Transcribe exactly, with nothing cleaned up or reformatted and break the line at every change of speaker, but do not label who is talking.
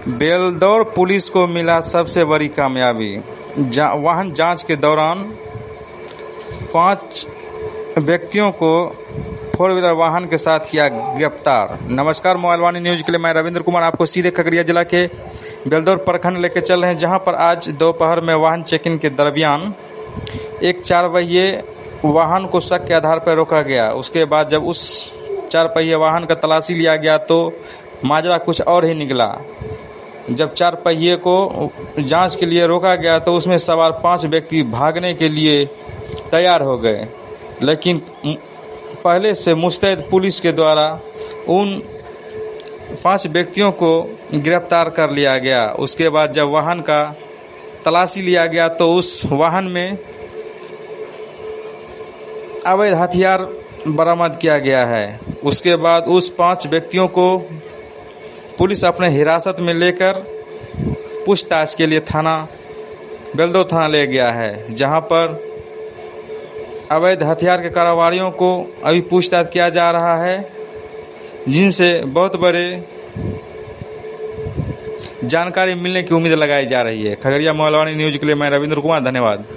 Beldaur police को मिला सबसे बड़ी कामयाबी। जा, वाहन जांच के दौरान पांच व्यक्तियों को फोर व्हीलर वाहन के साथ किया गिरफ्तार। नमस्कार, मोबाइल वाणी न्यूज के लिए मैं रविंद्र कुमार आपको सीधे खगड़िया जिला के बेलदौर प्रखंड लेकर चल रहे हैं, जहां पर आज दोपहर में वाहन चेकिंग के दरमियान एक चार पहिए वाहन को शक के आधार पर रोका गया। उसके बाद जब उस चार पहिए वाहन का तलाशी लिया गया तो माजरा कुछ और ही निकला। जब चार पहिए को जांच के लिए रोका गया तो उसमें सवार पांच व्यक्ति भागने के लिए तैयार हो गए, लेकिन पहले से मुस्तैद पुलिस के द्वारा उन पांच व्यक्तियों को गिरफ्तार कर लिया गया। उसके बाद जब वाहन का तलाशी लिया गया तो उस वाहन में अवैध हथियार बरामद किया गया है। उसके बाद उस पांच व्यक्तियों को पुलिस अपने हिरासत में लेकर पूछताछ के लिए थाना बेलदौर थाना ले गया है, जहां पर अवैध हथियार के कारोबारियों को अभी पूछताछ किया जा रहा है, जिनसे बहुत बड़े जानकारी मिलने की उम्मीद लगाई जा रही है। खगड़िया मोबाइल वाणी न्यूज के लिए मैं रविंद्र कुमार, धन्यवाद।